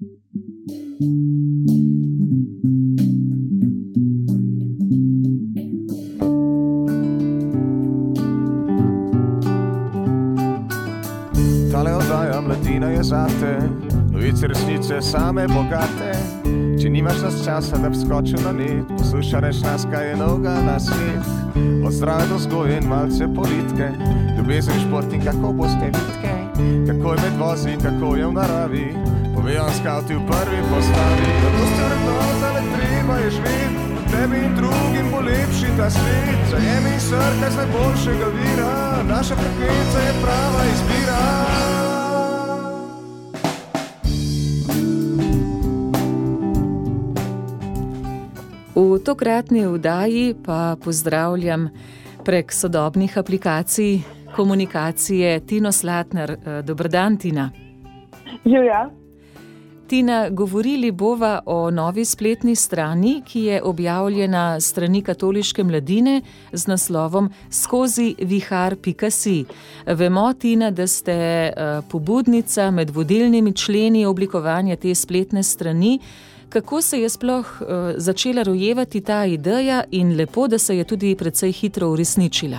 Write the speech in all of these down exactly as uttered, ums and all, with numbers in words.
Tale oddaja Mladina je zate, novice resnice same bogate. Če nimaš nas časa, da bi skočil na net, poslušaj reš nas, kaj je novega na svet. Od zdrave do vzgoje in malce politike, ljubezen, šport in kako boste vitke, kako je med vozi, kako je v naravi, povejo skavti v prvi postavi. Zato ste vrednota, le treba je živeti, tebi in drugim bo lepši ta svet. Zajemi srka z najboljšega vira, naša frekvenca je prava izbira. V tokratni oddaji pa pozdravljam prek sodobnih aplikacij komunikacije Tino Slatnar. Dober dan, Tina. Živja. Tina, govorili bova o novi spletni strani, ki je objavljena s strani Katoliške mladine z naslovom skozi vihar pika si. Vemo, Tina, da ste pobudnica med vodilnimi členi oblikovanja te spletne strani. Kako se je sploh uh, začela rojevati ta ideja in lepo, da se je tudi precej hitro uresničila?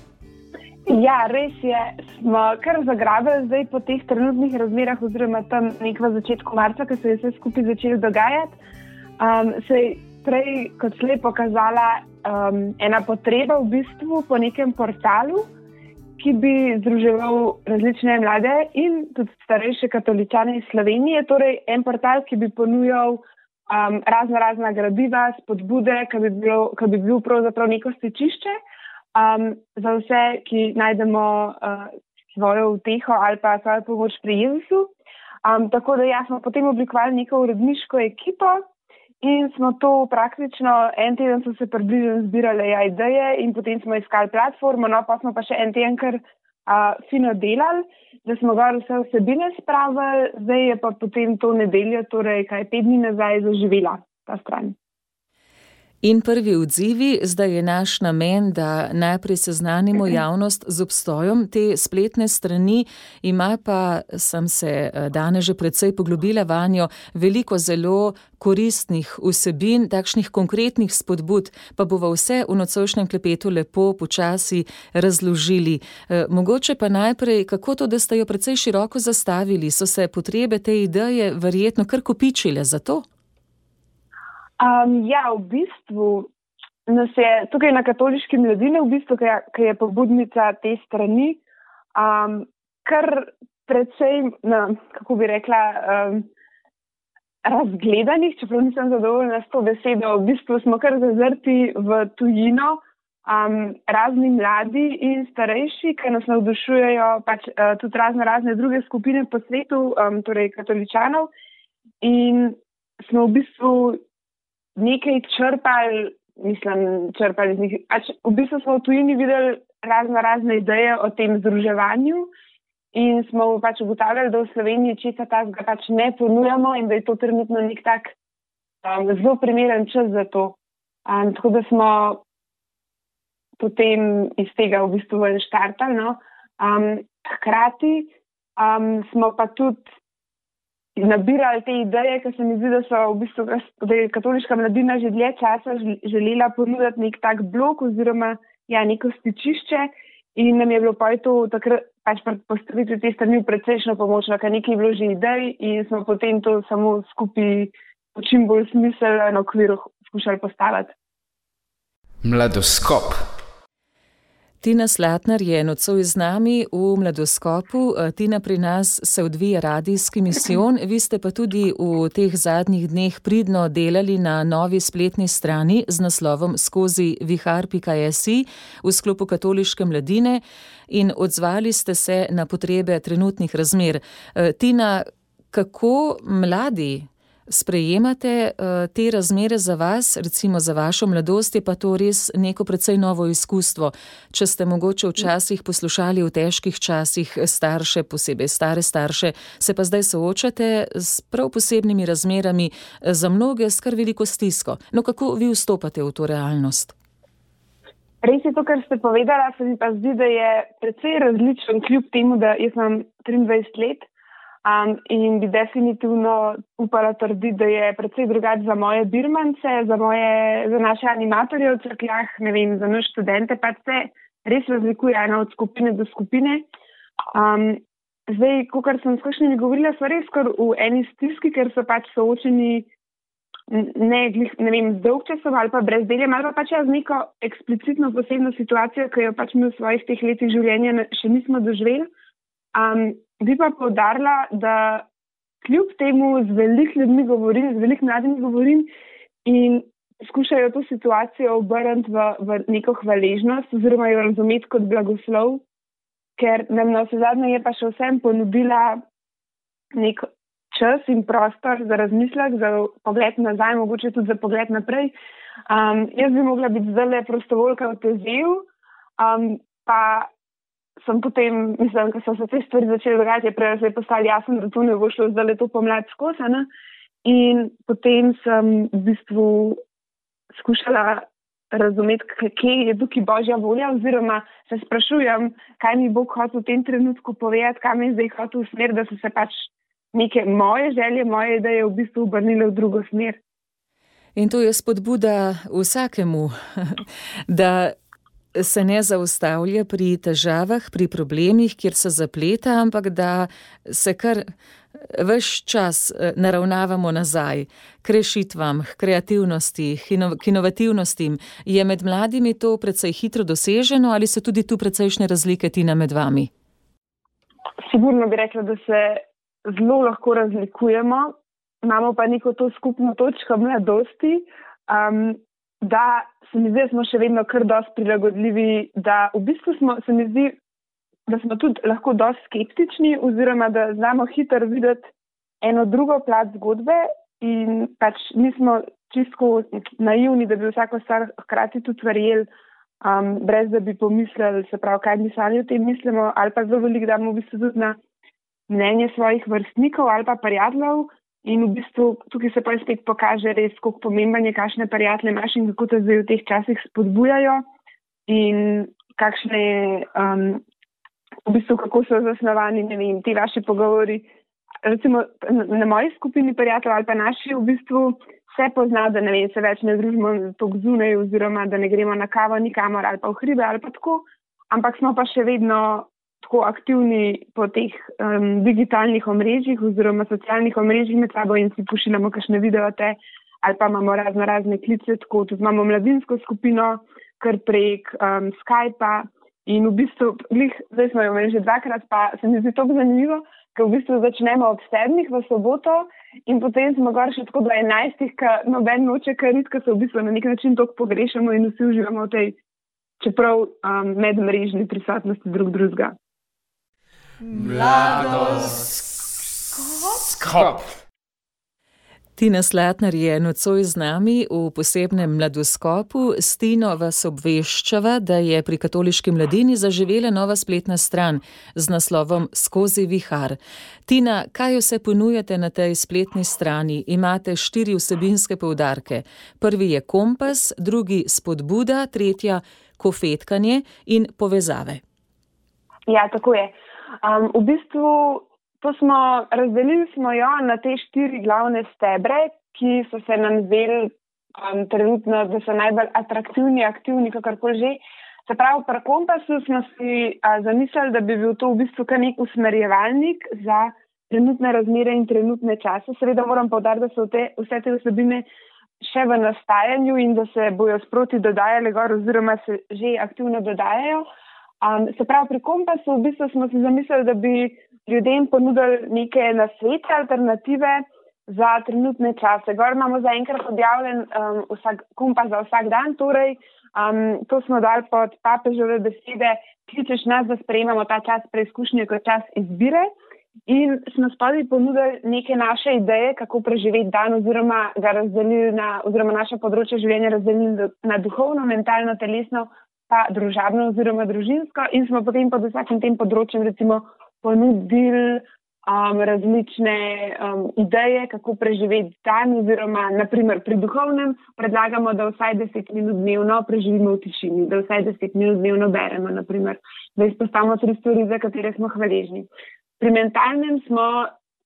Ja, res je. Smo kar zagrabili zdaj po teh trenutnih razmerah oziroma tam nek v začetku marca, ko se je vse skupaj začelo dogajati. Um, se je prej kot slej pokazala um, ena potreba v bistvu po nekem portalu, ki bi združeval različne mlade in tudi starejše katoličane iz Slovenije. Torej en portal, ki bi ponujal Um, razna razna gradiva, spodbude, ki bi, bilo, ki bi bil pravzaprav neko stičišče um, za vse, ki najdemo uh, svojo uteho ali pa svojo pomoč pri Jezusu. Um, tako da ja, smo potem oblikovali neko uredniško ekipo in smo to praktično en teden so se približno zbirale ja, ideje in potem smo iskali platformo, no pa smo pa še en teden kar uh, fino delali, da smo gor vse vsebine spravili, zdaj je pa potem to nedeljo, torej kaj pet dni nazaj zaživela ta stran. In prvi odzivi, zdaj je naš namen, da najprej seznanimo javnost z obstojem te spletne strani, ima pa, sem se danes že precej poglobila vanjo, veliko zelo koristnih vsebin, takšnih konkretnih spodbud, pa bova vse v nocojšnjem klepetu lepo počasi razložili. E, mogoče pa najprej, kako to, da ste jo precej široko zastavili, so se potrebe te ideje verjetno kar kopičile za to? Um, ja, v bistvu nas je tukaj na Katoliški mladini, v bistvu, ki je pobudnica te strani, um, kar precej, na, kako bi rekla, um, razgledanih, čeprav nisem zadovoljna s to besedo, v bistvu smo kar zazrti v tujino, um, razni mladi in starejši, ki nas navdušujejo pač uh, tudi razne razne druge skupine po svetu, um, torej katoličanov, in smo v bistvu nekaj črpali, mislim, črpali z njih. Pač v bistvu smo v tujini videli razne razne ideje o tem združevanju in smo pač ugotavljali, da v Sloveniji česa takega pač ne ponujamo in da je to trenutno nek tak um, zelo primeren čas za to. Um, tako da smo potem iz tega v bistvu štartali. No? Um, hkrati um, smo pa tudi nabirali te ideje, ker se mi zdi, da so v bistvu da je Katoliška mladina že dlje časa želela ponuditi nek tak blok oziroma ja, neko stičišče in nam je bilo pa to takrat pač postaviti te strani precejšno pomočno, ker nekaj je bilo že idej in smo potem to samo skupaj v čim bolj smiselno okviru skušali postaviti. Mladoskop. Tina Slatnar je nocoj z nami v Mladoskopu. Tina, pri nas se odvija radijski misijon, vi ste pa tudi v teh zadnjih dneh pridno delali na novi spletni strani z naslovom skozi vihar pika si v sklopu Katoliške mladine in odzvali ste se na potrebe trenutnih razmer. Tina, kako mladi sprejemate uh, te razmere za vas, recimo za vašo mladost, je pa to res neko precej novo izkustvo. Če ste mogoče včasih poslušali v težkih časih starše, posebej stare starše, se pa zdaj soočate s prav posebnimi razmerami, za mnoge s kar veliko stisko. No, kako vi vstopate v to realnost? Res je to, kar ste povedala, se mi pa zdi, da je precej različen, kljub temu, da jaz imam triindvajset let. Um, in bi definitivno upala trditi, da je precej drugače za moje birmance, za, moje, za naše animatorje v crkljah, ne vem, za naše študente, pa se res razlikuje ena od skupine do skupine. Um, zdaj, kakor sem s kakšnimi govorila, so res kar v eni stiski, ker so pač soočeni ne, ne vem, z dolgčasom ali pa brezdeljem, ali pa pač z neko eksplicitno posebno situacijo, ki jo pač mi v svojih teh letih življenja še nismo doživeli. Um, bi pa poudarila, da kljub temu z velik ljudmi govorim, z velik mladimi govorim in skušajo to situacijo obrniti v, v neko hvaležnost oziroma jo razumeti kot blagoslov, ker nam na vse zadnje je pa še vsem ponudila nek čas in prostor za razmislek, za pogled nazaj, mogoče tudi za pogled naprej. Um, jaz bi mogla biti zdaj prostovoljka v Tezeju, um, pa sem potem, mislim, ko so se te stvari začeli dogajati, je prej se je postalo jasno, da to ne bo šlo zdaj to pomlad skozi, ne? In potem sem v bistvu skušala razumeti, kje je tukaj Božja volja, oziroma se sprašujem, kaj mi Bog hotel v tem trenutku povedati, kam je zdaj hotel v smer, da so se pač neke moje želje, moje ideje v bistvu obrnile v drugo smer. In to je spodbuda vsakemu, da se ne zaustavlja pri težavah, pri problemih, kjer se zapleta, ampak da se kar ves čas naravnavamo nazaj k rešitvam, k kreativnosti, k inovativnostim. Je med mladimi to precej hitro doseženo ali so tudi tu precejšnje razlike, Tina, med vami? Sigurno bi rekla, da se zelo lahko razlikujemo, imamo pa neko to skupno točko mladosti, um, da se mi zdi, da smo še vedno kar dosti prilagodljivi, da v bistvu smo, se mi zdi, da smo tudi lahko dosti skeptični oziroma da znamo hitro videti eno drugo plat zgodbe in pač nismo čisto naivni, da bi vsako stvar hkrati tudi verjeli, um, brez da bi pomislili, se pravi, kaj mi sami o tem mislimo, ali pa zelo veliko damo v bistvu tudi na mnenje svojih vrstnikov ali pa prijateljev. In v bistvu tukaj se pa spet pokaže res, koliko pomemben je, kakšne prijatelje imaš in kako te zdaj v teh časih spodbujajo in kakšne, um, v bistvu kako so zasnovani, ne vem, ti vaši pogovori. Recimo na moji skupini prijateljev ali pa naši v bistvu se pozna, da ne vem, se več ne družimo toliko zunaj oziroma da ne gremo na kavo nikamor ali pa v hribe ali pa tako, ampak smo pa še vedno tako aktivni po teh um, digitalnih omrežjih oziroma socialnih omrežjih med sabo in si pošiljamo kakšne videote ali pa imamo razno razne klice, tako tudi imamo mladinsko skupino kar prek um, Skypa in v bistvu, glih, zdaj smo jo imeli že dvakrat, pa se mi zdi to zanimivo, ker v bistvu začnemo ob sedmih v soboto in potem smo gor še tako do enajstih, ker noben noče karit, ker se v bistvu na nek način toliko pogrešamo in vsi uživamo v tej, čeprav um, medmrežni prisotnosti drug drugega. Mladoskop. Tina Slatnar je nocoj z nami v posebnem mladoskopu. S Tino vas obveščava, da je pri Katoliški mladini zaživela nova spletna stran z naslovom Skozi vihar. Tina, kaj vse ponujate na tej spletni strani? Imate štiri vsebinske poudarke. Prvi je kompas, drugi spodbuda, tretja kofetkanje in povezave. Ja, tako je. Um, v bistvu to smo, razdelili smo jo na te štiri glavne stebre, ki so se nam zdeli um, trenutno, da so najbolj atraktivni, aktivni, kakorkoli že. Se pravi, pri kompasu smo si a, zamislili, da bi bil to v bistvu kar nek usmerjevalnik za trenutne razmere in trenutne čase. Seveda moram poudariti, da so te, vse te vsebine še v nastajanju in da se bojo sproti dodajale gor oziroma se že aktivno dodajajo. Um, se pravi, pri kompasu v bistvu smo si zamislili, da bi ljudem ponudili neke nasvete, alternative za trenutne čase. Gor imamo zaenkrat objavljen um, vsak, kompas za vsak dan, torej um, to smo dali pod papežove besede, kličeš nas, da sprejemamo ta čas preizkušnje kot čas izbire in smo spodaj ponudili neke naše ideje, kako preživeti dan oziroma ga razdelili na, oziroma naše področje življenja razdelili na duhovno, mentalno, telesno, pa družabno oziroma družinsko in smo potem pod vsakim tem področjem recimo ponudili um, različne um, ideje, kako preživeti dan oziroma naprimer pri duhovnem predlagamo, da vsaj deset minut dnevno preživimo v tišini, da vsaj deset minut dnevno beremo, naprimer, da izpostavimo tri stvari, za katere smo hvaležni. Pri mentalnem smo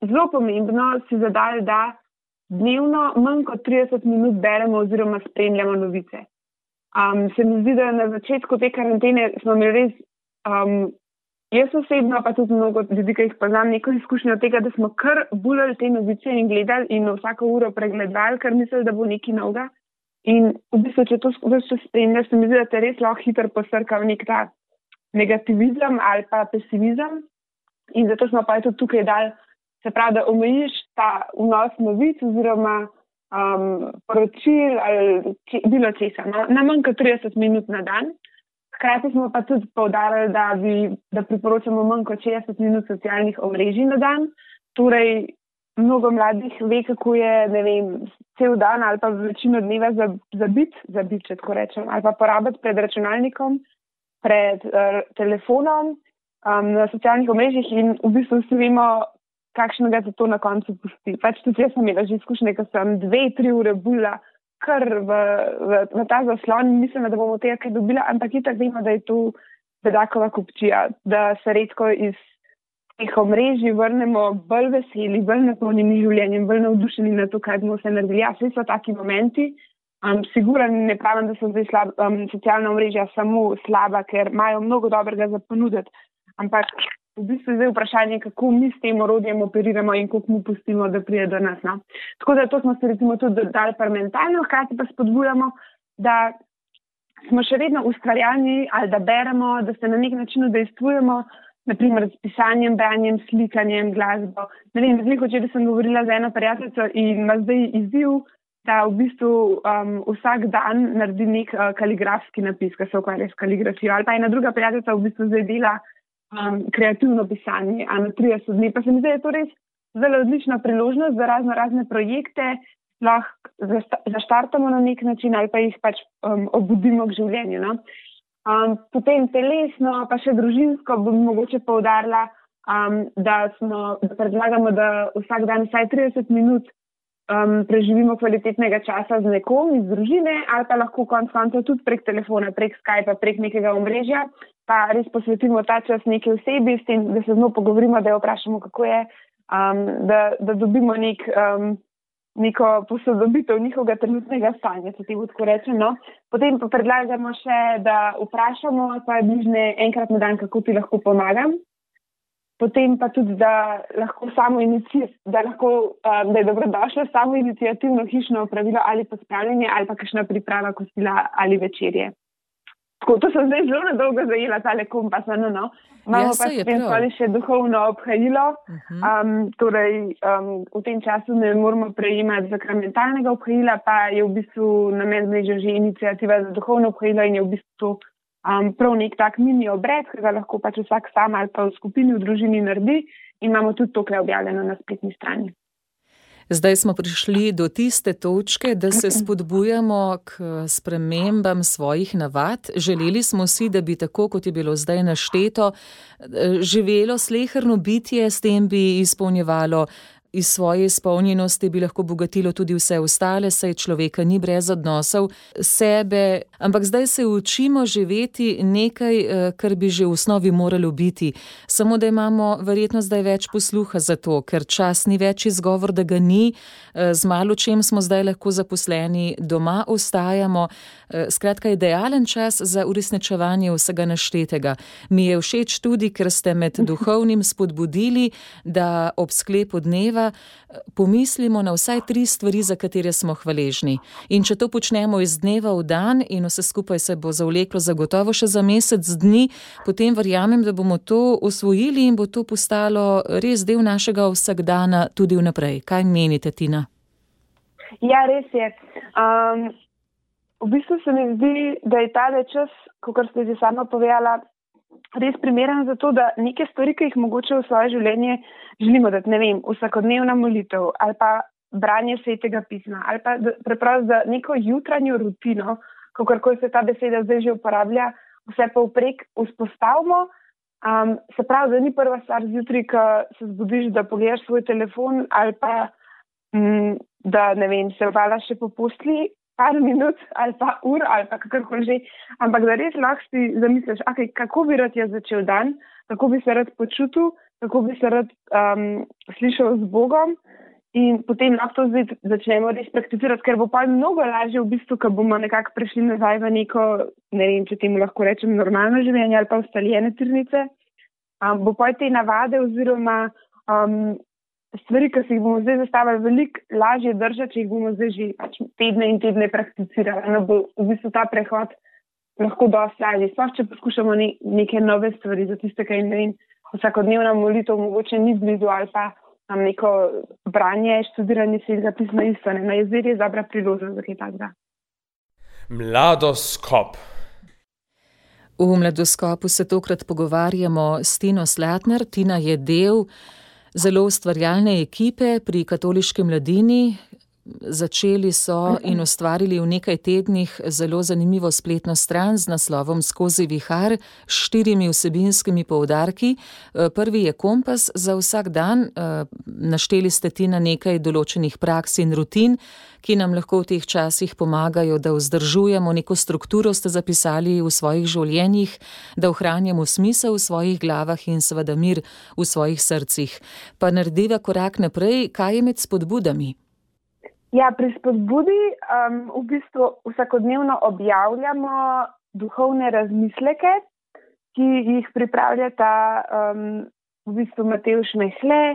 zelo pomembno si zadali, da dnevno manj kot trideset minut beremo oziroma spremljamo novice. Um, se mi zdi, da na začetku te karantene smo imeli res, um, jaz osebno, pa tudi mnogo ljudi, ki jih poznam, neko izkušnjo tega, da smo kar bulali te novice in gledali in vsako uro pregledovali, ker mislili, da bo nekaj novega. In v bistvu, če to vse spremljaš, se mi zdi, da te res lahko hitro posrka v nek ta negativizem ali pa pesimizem. In zato smo pa tudi tukaj dali, se pravi, da omejiš ta vnos novic oziroma um, poročil ali če, bilo česa, no, na manj kot trideset minut na dan. Hkrati smo pa tudi poudarjali, da, bi, da priporočamo manj kot šestdeset minut socialnih omrežij na dan. Torej, mnogo mladih ve, kako je, ne vem, cel dan ali pa večino dneva zabit, zabit, če tako rečem, ali pa porabiti pred računalnikom, pred uh, telefonom, um, na socialnih omrežjih in v bistvu vsi vemo, kakšnega se to na koncu pusti. Pač tudi jaz sem imela že izkušnje, ko sem dve, tri ure bula kar v, v, v ta zaslon in mislim, da bomo tega kaj dobila, ampak itak vemo, da je to bedakova kupčija, da se redko iz teh omrežij vrnemo bolj veseli, bolj napolnjeni življenjem, bolj navdušeni na to, kaj bomo se naredili. Ja, vse so taki momenti. Um, Siguran ne pravim, da so zdaj slab, um, socialna omrežja samo slaba, ker imajo mnogo dobrega za ponuditi, ampak v bistvu je zdaj vprašanje, kako mi s tem orodjem operiramo in koliko mu pustimo, da pride do nas. No? Tako da to smo se recimo tudi dali par mentalno, hkrati pa spodbujamo, da smo še vedno ustvarjalni ali da beremo, da se na nek način udejstvujemo, naprimer s pisanjem, branjem, slikanjem, glasbo. Ne vem, zliko, če sem govorila z eno prijateljico in ima zdaj izziv, da v bistvu um, vsak dan naredi nek uh, kaligrafski napis, ki se ukvarja s kaligrafijo. Ali pa ena druga prijateljica v bistvu zdaj dela um, kreativno pisanje, a na trideset dni. Pa se mi zdi, da je to res zelo odlična priložnost za razno razne projekte, lahko zaštartamo na nek način ali pa jih pač um, obudimo k življenju. No? Um, potem telesno, pa še družinsko bom mogoče poudarila, um, da, smo, da predlagamo, da vsak dan vsaj trideset minut um, preživimo kvalitetnega časa z nekom iz družine ali pa lahko konc koncev tudi prek telefona, prek Skypa, prek nekega omrežja, pa res posvetimo ta čas neki osebi, s tem, da se z njo pogovorimo, da jo vprašamo, kako je, um, da, da dobimo nek... Um, neko posodobitev njihovega trenutnega stanja, če temu tako rečem. No? Potem pa predlagamo še, da vprašamo svoje bližnje enkrat na dan, kako ti lahko pomagam. Potem pa tudi, da lahko samo inici- da lahko, um, da je dobrodošlo samo iniciativno hišno opravilo ali pospravljanje ali pa kakšna priprava kosila ali večerje. Tako, to sem zdaj zelo nadolgo zajela, tale kompas, no, no. Imamo Ja, pa saj je s tem prav. še duhovno obhajilo. Um, torej, um, v tem času ne moramo prejemati sakramentalnega obhajila, pa je v bistvu namen mreže že iniciativa za duhovno obhajilo in je v bistvu um, prav nek tak mini obred, ki ga lahko pač vsak sam ali pa v skupini, v družini naredi in imamo tudi tokle objavljeno na spletni strani. Zdaj smo prišli do tiste točke, da se spodbujamo k spremembam svojih navad. Želeli smo si, da bi tako, kot je bilo zdaj našteto, živelo sleherno bitje, s tem bi izpolnjevalo iz svoje izpolnjenosti, bi lahko bogatilo tudi vse ostale, saj človeka ni brez odnosov sebe, ampak zdaj se učimo živeti nekaj, kar bi že v osnovi moralo biti. Samo da imamo verjetno zdaj več posluha za to, ker čas ni več izgovor, da ga ni, z malo čem smo zdaj lahko zaposleni, doma ostajamo. Skratka, idealen čas za uresničevanje vsega naštetega. Mi je všeč tudi, ker ste med duhovnim spodbudili, da ob sklepu dneva pomislimo na vsaj tri stvari, za katere smo hvaležni. In če to počnemo iz dneva v dan in vse skupaj se bo zavleklo zagotovo še za mesec dni, potem verjamem, da bomo to osvojili in bo to postalo res del našega vsakdana tudi vnaprej. Kaj menite, Tina? Ja, res je. Um, v bistvu se mi zdi, da je ta čas, kakor ste že sama povedala, res primeren za to, da neke stvari, ki jih mogoče v svoje življenje želimo dati, ne vem, vsakodnevna molitev ali pa branje svetega pisma ali pa preprosto za neko jutranjo rutino, kakorkoli se ta beseda zdaj že uporablja, vse povprek vzpostavimo. Um, se pravi, da ni prva stvar zjutraj, ko se zbudiš, da pogledaš svoj telefon ali pa um, da, ne vem, se valaš še po postelji par minut ali pa ur ali pa kakorkoli že, ampak da res lahko si zamisliš, okay, kako bi rad jaz začel dan, kako bi se rad počutil kako bi se rad um, slišal z Bogom in potem lahko to zdaj začnemo res prakticirati, ker bo pa mnogo lažje v bistvu, ko bomo nekako prišli nazaj v neko, ne vem, če temu lahko rečem, normalno življenje ali pa ustaljene tirnice, um, bo pa te navade oziroma um, stvari, ki si jih bomo zdaj zastavili, veliko lažje držati, če jih bomo zdaj že pač tedne in tedne prakticirali. No, bo v bistvu ta prehod lahko dosti lažje. Sploh, če poskušamo ne, neke nove stvari, za tiste, ki ne vem, vsakodnevna molitev mogoče ni blizu ali pa nam neko branje, študiranje svetega pisma isto. Ne? Na jezeri je dobra priložnost za kaj takega. Mladoskop. V Mladoskopu se tokrat pogovarjamo s Tino Slatnar. Tina je del zelo ustvarjalne ekipe pri Katoliški mladini. Začeli so in ustvarili v nekaj tednih zelo zanimivo spletno stran z naslovom Skozi vihar s štirimi vsebinskimi poudarki. Prvi je kompas za vsak dan. Našteli ste, Tina, nekaj določenih praks in rutin, ki nam lahko v teh časih pomagajo, da vzdržujemo neko strukturo, ste zapisali v svojih življenjih, da ohranjamo smisel v svojih glavah in seveda mir v svojih srcih. Pa narediva korak naprej, kaj je med spodbudami? Ja, pri spodbudi um, v bistvu vsakodnevno objavljamo duhovne razmisleke, ki jih pripravljata um, v bistvu Matevž Mehle,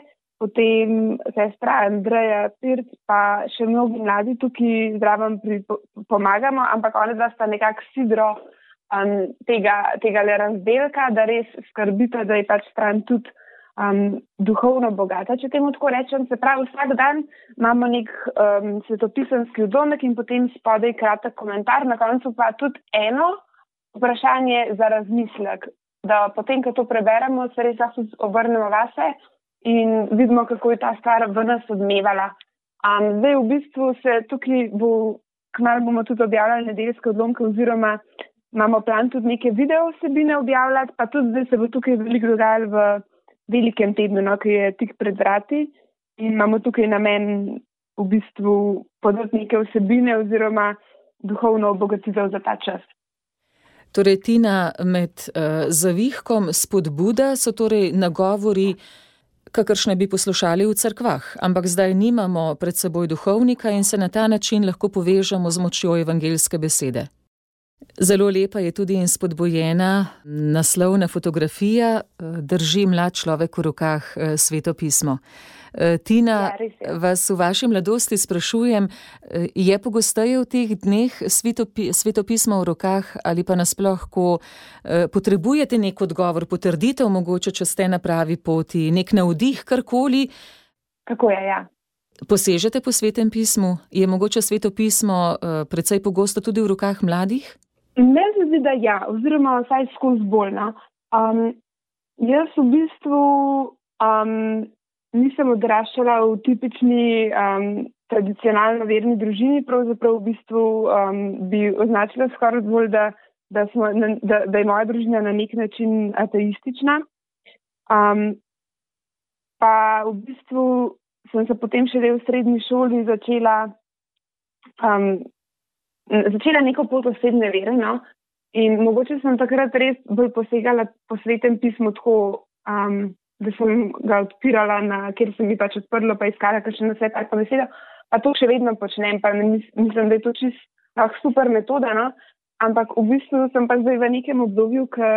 potem sestra Andreja Pirc, pa še mnogi mladi tukaj zdravom pomagamo, ampak oni dva sta nekako sidro um, tega, tega le razdelka, da res skrbita, da je pač stran tudi um, duhovno bogata, če temu tako rečem. Se pravi, vsak dan imamo nek um, svetopisanski odlomek in potem spodaj kratek komentar, na koncu pa tudi eno vprašanje za razmislek, da potem, ko to preberemo, se res lahko obrnemo vase in vidimo, kako je ta stvar v nas odmevala. Um, zdaj v bistvu se tukaj bo, kmalu bomo tudi objavljali nedeljske odlomke oziroma imamo plan tudi neke video vsebine objavljati, pa tudi zdaj se bo tukaj veliko dogajalo v velikem tednu, no, ki je tik pred vrati in imamo tukaj namen v bistvu podati neke vsebine oziroma duhovno obogatitev za ta čas. Torej, Tina, med uh, zavihkom spodbuda so torej nagovori, kakršne bi poslušali v cerkvah, ampak zdaj nimamo pred seboj duhovnika in se na ta način lahko povežemo z močjo evangeljske besede. Zelo lepa je tudi in spodbujena naslovna fotografija, drži mlad človek v rokah Sveto pismo. Tina, ja, vas v vaši mladosti sprašujem, je pogosteje v teh dneh Sveto pismo v rokah ali pa nasploh, ko potrebujete nek odgovor, potrditev mogoče, če ste na pravi poti, nek navdih, karkoli? Kako je, ja. Posežete po Svetem pismu? Je mogoče Sveto pismo precej pogosto tudi v rokah mladih? Ne zdi, da ja, oziroma vsaj skozi bolj. No. Um, jaz v bistvu um, nisem odraščala v tipični um, tradicionalno verni družini, pravzaprav v bistvu um, bi označila skoraj bolj, da, da, smo, da, da je moja družina na nek način ateistična. Um, pa v bistvu sem se potem šele v srednji šoli začela um, začela neko pot osebne vere, no? In mogoče sem takrat res bolj posegala po Svetem pismu tako, um, da sem ga odpirala, na, kjer sem mi pač odprla, pa iskala kakšen nasvet ali pa besedo, pa to še vedno počnem, pa mislim, da je to čisto super metoda, no? Ampak v bistvu sem pa zdaj v nekem obdobju, ki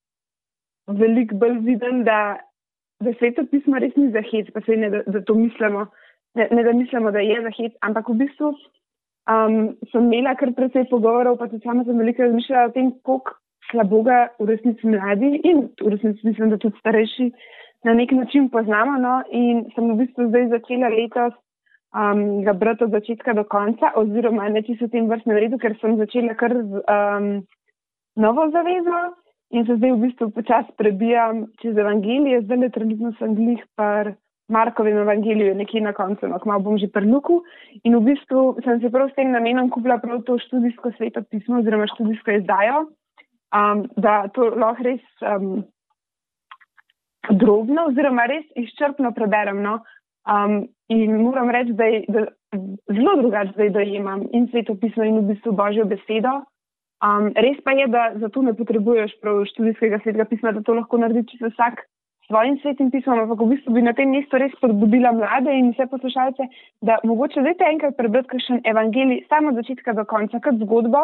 veliko bolj vidim, da, da Sveto pismo res ni za hec, pa se ne, da, da to mislimo, ne, ne da mislimo, da je za hec, ampak v bistvu Um, sem imela kar precej pogovorov, pa tudi sama sem veliko razmišljala o tem, koliko slaboga v resnici mladi in v resnici mislim, da tudi starejši na nek način poznamo, no, in sem v bistvu zdaj začela letos um, ga brati od začetka do konca, oziroma ne čisto v tem vrstnem redu, ker sem začela kar z um, novo zavezo in se zdaj v bistvu počas prebijam čez evangelije, zdaj le trenutno sem glih par Markovem evangeliju, nekje na koncu, no, kmalu bom že pri Luku. In v bistvu sem se prav s tem namenom kupila prav to študijsko Sveto pismo oziroma študijsko izdajo, um, da to lahko res um, drobno oziroma res izčrpno preberem. No. Um, in moram reči, da, je, da zelo drugače zdaj dojemam in Sveto pismo in v bistvu Božjo besedo. Um, res pa je, da za to ne potrebuješ prav študijskega Svetega pisma, da to lahko naredi čisto vsak svojim svetim pismom, ampak v bistvu bi na tem mestu res spodbudila mlade in vse poslušalce, da mogoče dajte enkrat prebrati kakšen evangelij samo od začetka do konca, kot zgodbo.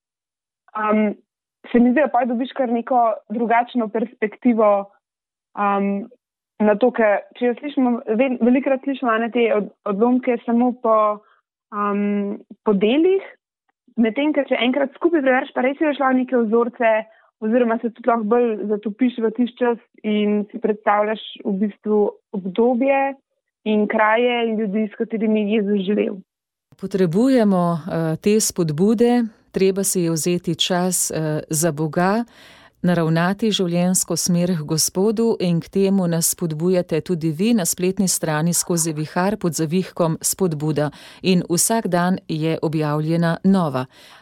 Um, se mi zdi, da pa dobiš kar neko drugačno perspektivo um, na to, ker če jo slišimo, velikrat slišimo na te od, odlomke samo po, um, po delih, medtem, ker če enkrat skupaj prebereš, pa res je šla v neke vzorce, oziroma se tudi lahko bolj zatopiš v tisti čas in si predstavljaš v bistvu obdobje in kraje in ljudi, s katerimi je Jezus živel. Potrebujemo uh, te spodbude, treba si je vzeti čas uh, za Boga, naravnati življenjsko smer k Gospodu in k temu nas spodbujate tudi vi na spletni strani Skozi vihar pod zavihkom Spodbuda. In vsak dan je objavljena nova.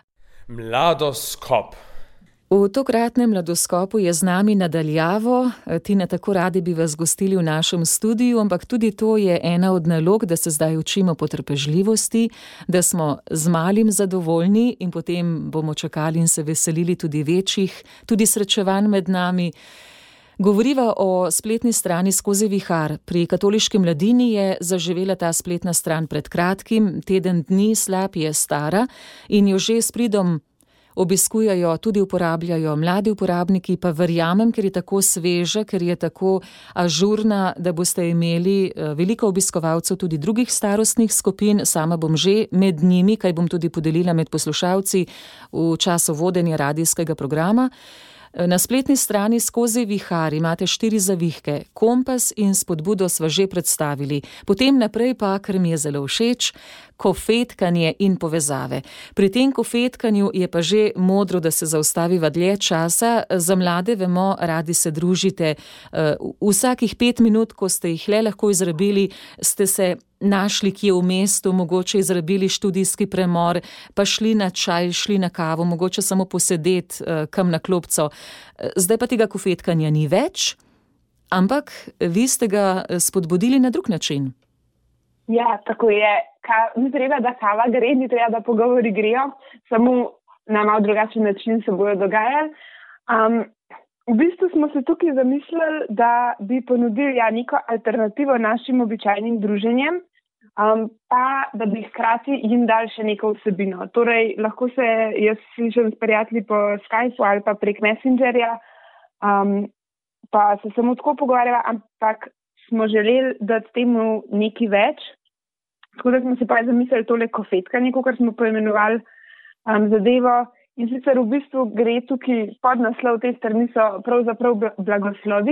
Mladoskop. V tokratnem mladoskopu je z nami nadaljavo. Tina, tako radi bi vas gostili v našem studiu, ampak tudi to je ena od nalog, da se zdaj učimo potrpežljivosti, da smo z malim zadovoljni in potem bomo čakali in se veselili tudi večjih, tudi srečevanj med nami. Govoriva o spletni strani Skozi vihar. Pri Katoliški mladini je zaživela ta spletna stran pred kratkim, teden dni slab je stara in jo že s pridom obiskujejo, tudi uporabljajo mladi uporabniki, pa verjamem, ker je tako sveža, ker je tako ažurna, da boste imeli veliko obiskovalcev tudi drugih starostnih skupin. Sama bom že med njimi, kaj bom tudi podelila med poslušalci v času vodenja radijskega programa. Na spletni strani Skozi vihar imate štiri zavihke. Kompas in spodbudo sva že predstavili. Potem naprej pa, kar mi je zelo všeč, kofetkanje in povezave. Pri tem kofetkanju je pa že modro, da se zaustaviva dlje časa. Za mlade vemo, radi se družite. Vsakih pet minut, ko ste jih le lahko izrabili, ste se našli kje v mestu, mogoče izrabili študijski premor, pa šli na čaj, šli na kavo, mogoče samo posedeti kam na klopco. Zdaj pa tega kofetkanja ni več, ampak vi ste ga spodbudili na drug način. Ja, tako je. Ka, ni treba, da kava gre, ni treba, da pogovori grejo, samo na malo drugačen način se bojo dogajali. Um, v bistvu smo se tukaj zamislili, da bi ponudili ja, neko alternativo našim običajnim druženjem, um, pa da bi hkrati jim dali še neko vsebino. Torej, lahko se jaz slišim s prijatelji po Skypeu ali pa prek Messengerja, um, pa se samo tako pogovarjava, ampak smo želeli dati temu nekaj več. Tako da smo se pa zamislili tole kofetkanje, kot smo poimenovali um, zadevo. In sicer v bistvu gre tukaj pod naslov te strani so pravzaprav blagoslovi,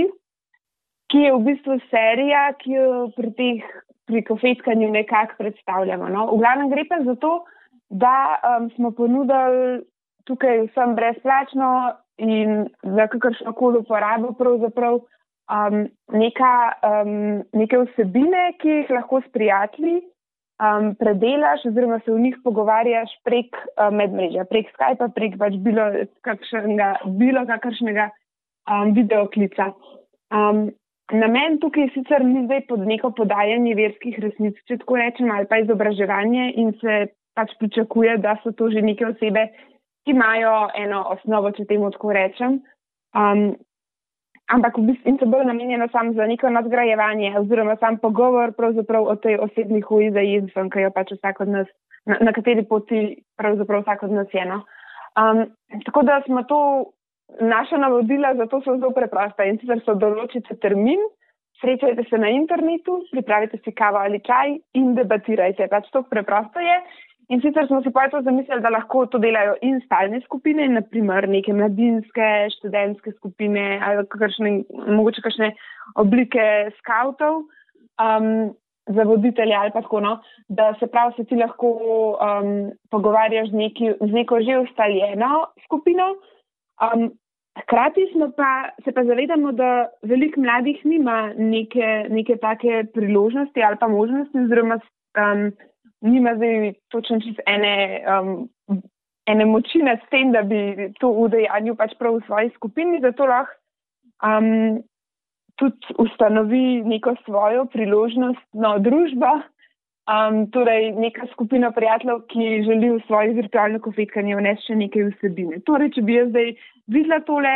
ki je v bistvu serija, ki jo pri teh pri kofetkanju nekako predstavljamo. No? V glavnem gre pa za to, da um, smo ponudili tukaj vsem brezplačno in za kakršnokoli uporabo pravzaprav um, neka, um, neke vsebine, ki jih lahko s prijatelji Um, predelaš oziroma se v njih pogovarjaš prek uh, medmrežja, prek Skypea, prek pač bilo kakšnega, bilo kakršnega um, videoklica. Um, namen tukaj sicer ni zdaj pod neko podajanje verskih resnic, če tako rečem, ali pa izobraževanje in se pač pričakuje, da so to že neke osebe, ki imajo eno osnovo, če temu tako rečem. Um, Ampak v bistvu in se bolj namenjeno samo za neko nadgrajevanje oziroma sam pogovor pravzaprav o tej osebni hoji za Jezusom, ki jo pač vsak od nas, na, na kateri poti pravzaprav vsak od nas je. No. Um, tako da smo to, naša navodila za to so zelo preprosta in sicer so določite termin, srečajte se na internetu, pripravite si kavo ali čaj in debatirajte. Pač to preprosto je. In sicer smo si pa to zamislili, da lahko to delajo in stalne skupine, naprimer neke mladinske, študentske skupine ali kakšne, mogoče kakšne oblike skavtov um, za voditelje ali pa tako, no, da se prav se ti lahko um, pogovarjaš z, neki, z neko že ustaljeno skupino. Um, hkrati smo pa, se pa zavedamo, da veliko mladih nima neke, neke take priložnosti ali pa možnosti oziroma um, nima zdaj točno čist ene, um, ene moči nad tem, da bi to udejanju pač prav v svoji skupini, zato lahko um, tudi ustanovi neko svojo priložnostno družbo, um, torej neka skupina prijateljev, ki želi v svoji virtualno kofetkanje vnesti še nekaj vsebine. Torej, če bi jaz zdaj videla tole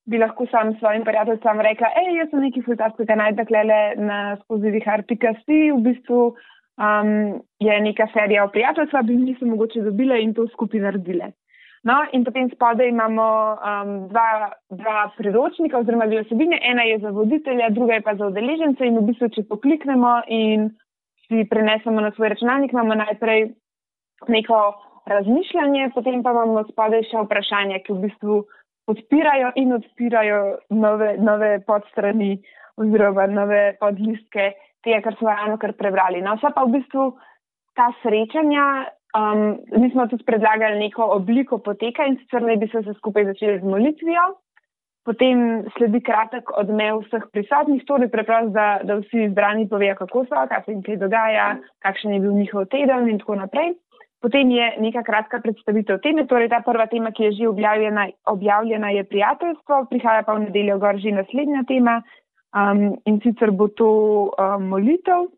bi lahko sam svojim prijateljcem rekla, ej, jaz sem nekaj fultarskega najdla klele na skozi vihar pika si, v bistvu um, je neka serija o prijateljstva, bi mi se mogoče dobile in to skupaj naredile. No, in potem spodaj imamo um, dva, dva priročnika oziroma dve osebine, ena je za voditelja, druga je pa za udeležence in v bistvu, če pokliknemo in si prenesemo na svoj računalnik, imamo najprej neko razmišljanje, potem pa imamo spodaj še vprašanja, ki v bistvu podpirajo in odpirajo nove, nove podstrani oziroma nove podlistke tega, kar smo ravno kar prebrali. No, vsa pa v bistvu ta srečanja, um, mi smo tudi predlagali neko obliko poteka in sicer naj bi se vse skupaj začeli z molitvijo, potem sledi kratek odmev vseh prisotnih, torej preprosto, da, da vsi izbrani povejo, kako so, kaj se jim kaj dogaja, kakšen je bil njihov teden in tako naprej. Potem je neka kratka predstavitev teme, torej ta prva tema, ki je že objavljena, objavljena je prijateljstvo, prihaja pa v nedeljo gor že naslednja tema um, in sicer bo to um, molitev.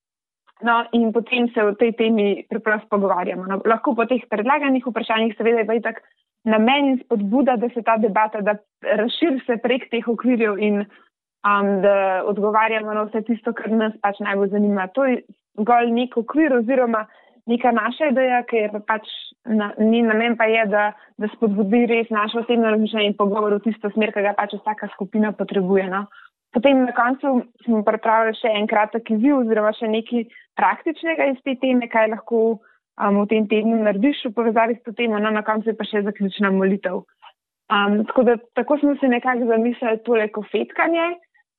No in potem se o tej temi preprosto pogovarjamo. No, lahko po teh predlaganih vprašanjih seveda je pa itak namen in spodbuda, da se ta debata, da razširi se prek teh okvirjev in um, da odgovarjamo na vse tisto, kar nas pač najbolj zanima. To je zgolj nek okvir oziroma neka naša ideja, ki je pa pač, na, njen namen pa je, da, da spodbudi res našo osebno razmišljanje in pogovor v tisto smer, ki ga pač vsaka skupina potrebuje. No. Potem na koncu smo pripravili še en kratek izziv oziroma še nekaj praktičnega iz te teme, kaj lahko um, v tem tednu narediš v povezavi s to temo, no na koncu je pa še zaključna molitev. Um, tako da tako smo se nekako zamislili tole kofetkanje.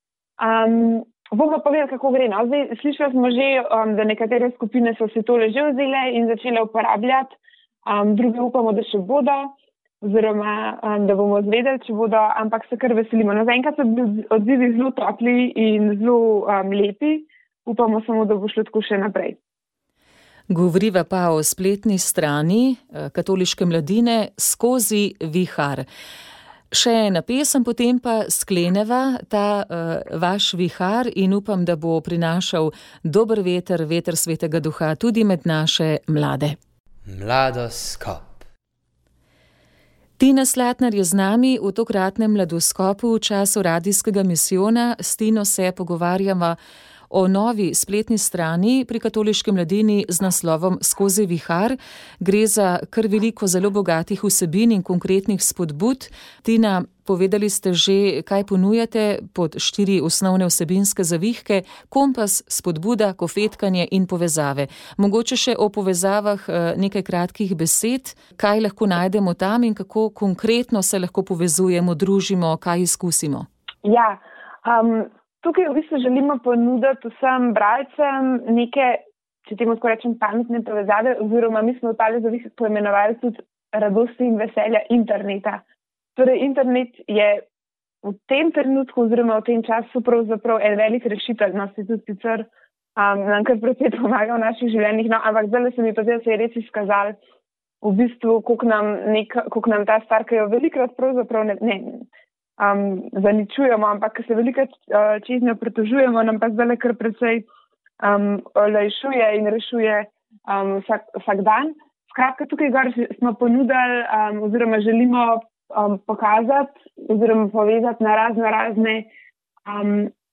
Um, Bomo povedali, kako gre. No? Zdaj, slišali smo že, um, da nekatere skupine so se tole že vzele in začele uporabljati, um, druge upamo, da še bodo, oziroma um, da bomo zvedeli, če bodo, ampak se kar veselimo. No, zaenkrat so bili odzivi zelo topli in zelo um, lepi, upamo samo, da bo šlo tako še naprej. Govoriva pa o spletni strani katoliške mladine Skozi vihar. Še ena pesem, potem pa skleneva ta uh, vaš vihar in upam, da bo prinašal dober veter, veter Svetega Duha tudi med naše mlade. Mladoskop. Tina Slatnar je z nami v tokratnem mladoskopu v času radijskega misijona. S Tino se pogovarjamo o novi spletni strani pri katoliški mladini z naslovom Skozi vihar. Gre za kar veliko zelo bogatih vsebin in konkretnih spodbud. Tina, povedali ste že, kaj ponujate pod štiri osnovne vsebinske zavihke: kompas, spodbuda, kofetkanje in povezave. Mogoče še o povezavah nekaj kratkih besed, kaj lahko najdemo tam in kako konkretno se lahko povezujemo, družimo, kaj izkusimo. Ja, um... tukaj v bistvu želimo ponuditi vsem bralcem neke, če temu tako rečem, pametne povezave, oziroma mi smo v tale zavihek poimenovali tudi radosti in veselja interneta. Torej, internet je v tem trenutku oziroma v tem času pravzaprav en velik rešitelj, no se tudi sicer um, nam kar precej pomaga v naših življenjih, no ampak zdaj se mi pa zdaj se je res izkazali v bistvu, koliko nam, nek, koliko nam ta stvar, ki jo velikrat pravzaprav ne, ne Um, zaničujemo, ampak ko se velikrat uh, čez njo pritožujemo, nam pa zdaj kar precej um, olajšuje in rešuje um, vsak, vsak dan. Skratka, tukaj gor smo ponudili um, oziroma želimo um, pokazati oziroma povezati na razno razne um,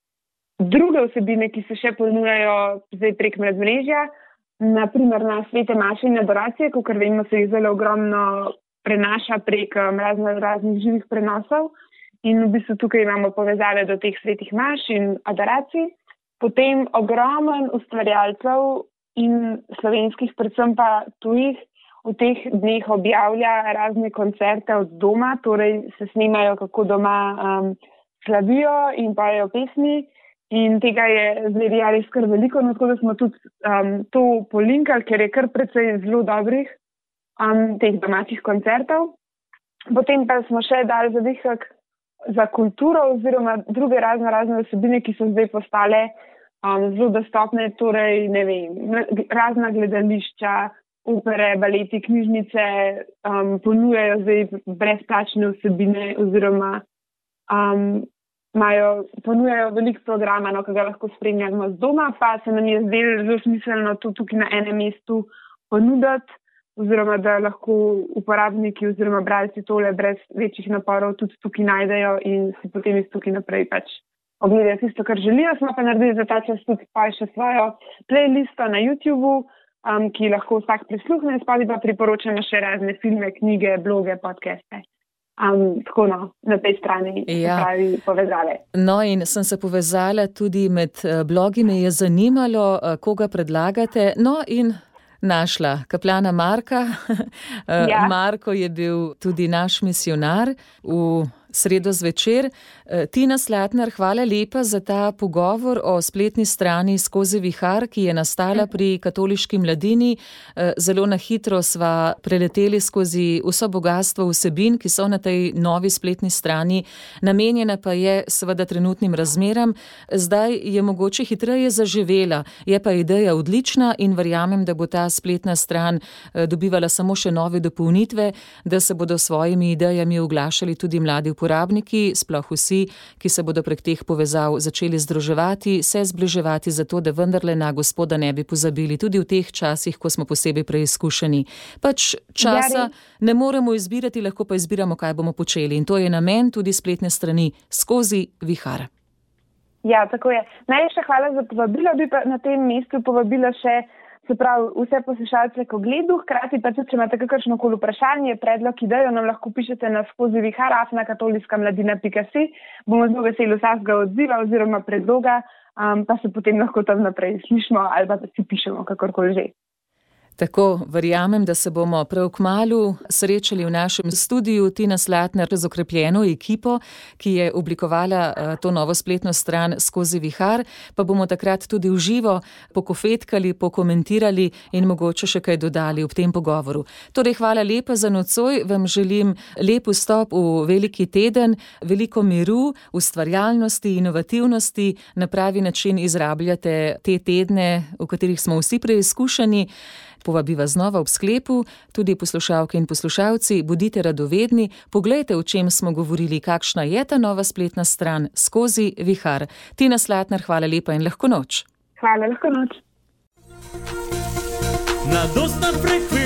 druge vsebine, ki se še ponujajo zdaj prek medmrežja, naprimer na svete maše in adoracije, kakor vemo, se jih zelo ogromno prenaša prek um, razno raznih živih prenosov. In v bistvu tukaj imamo povezave do teh svetih maš in adoracij. Potem ogromen ustvarjalcev in slovenskih, predvsem pa tujih, v teh dneh objavlja razne koncerte od doma, torej se snimajo, kako doma um, slavijo in pojejo pesmi. In tega je zdaj res kar veliko, no tako da smo tudi um, to polinkali, ker je kar precej zelo dobrih um, teh domačih koncertov. Potem pa smo še dali zavihek za kulturo oziroma druge razno razne vsebine, ki so zdaj postale um, zelo dostopne, torej ne vem, razna gledališča, opere, baleti, knjižnice um, ponujajo zdaj brezplačne vsebine oziroma um, imajo, ponujajo veliko programa, no, ki ga lahko spremljamo z doma, pa se nam je zdelo zelo smiselno to tukaj na enem mestu ponuditi. oziroma da lahko uporabniki oziroma bralci tole brez večjih naporov tudi tukaj najdejo in si potem iz tukaj naprej pač ogledajo tisto, kar želijo. Smo pa naredili za ta čas tudi pa še svojo playlisto na YouTubeu, um, ki lahko vsak prisluhne, spadi pa priporočamo še razne filme, knjige, bloge, podcaste. Um, tako no, na tej strani ja. Se pravi povezave. No in sem se povezala tudi med blogi, me je zanimalo, koga predlagate. No in našla kaplana Marka. Ja. Marko je bil tudi naš misionar v sredo zvečer. Tina Slatnar, hvala lepa za ta pogovor o spletni strani Skozi vihar, ki je nastala pri Katoliški mladini. Zelo na hitro sva preleteli skozi vso bogatstvo vsebin, ki so na tej novi spletni strani. Namenjena pa je seveda trenutnim razmeram. Zdaj je mogoče hitreje zaživela. Je pa ideja odlična in verjamem, da bo ta spletna stran dobivala samo še nove dopolnitve, da se bodo svojimi idejami oglašali tudi mladi uporabniki, sploh vsi, ki se bodo prek teh povezav začeli združevati, se zbliževati zato, da vendarle na Gospoda ne bi pozabili tudi v teh časih, ko smo posebej preizkušeni. Pač časa ne moremo izbirati, lahko pa izbiramo, kaj bomo počeli. In to je namen tudi spletne strani Skozi vihar. Ja, tako je. Najlepša hvala za povabilo, bi pa na tem mestu povabila še se pravi, vse poslušalce k ogledu, hkrati pa tudi, če imate kakršnokoli vprašanje, predlog, idejo, nam lahko pišete na skozi vihar afna katoliška mladina pika si. Bomo zelo veseli vsakega odziva oziroma predloga, um, pa se potem lahko tam naprej slišimo ali pa si pišemo, kakorkoli že. Tako, verjamem, da se bomo prav kmalu srečali v našem studiu. Tina Slatnar z okrepljeno ekipo, ki je oblikovala to novo spletno stran Skozi vihar, pa bomo takrat tudi v živo pokofetkali, pokomentirali in mogoče še kaj dodali v tem pogovoru. Torej, hvala lepa za nocoj, vam želim lep vstop v veliki teden, veliko miru, ustvarjalnosti, inovativnosti, na pravi način izrabljate te tedne, v katerih smo vsi preizkušeni. Povabiva znova ob sklepu, tudi poslušalke in poslušalci, bodite radovedni, poglejte, o čem smo govorili, kakšna je ta nova spletna stran Skozi vihar. Tina Slatnar, hvala lepa in lahko noč. Hvala, lahko noč. Na dostna frekvenca.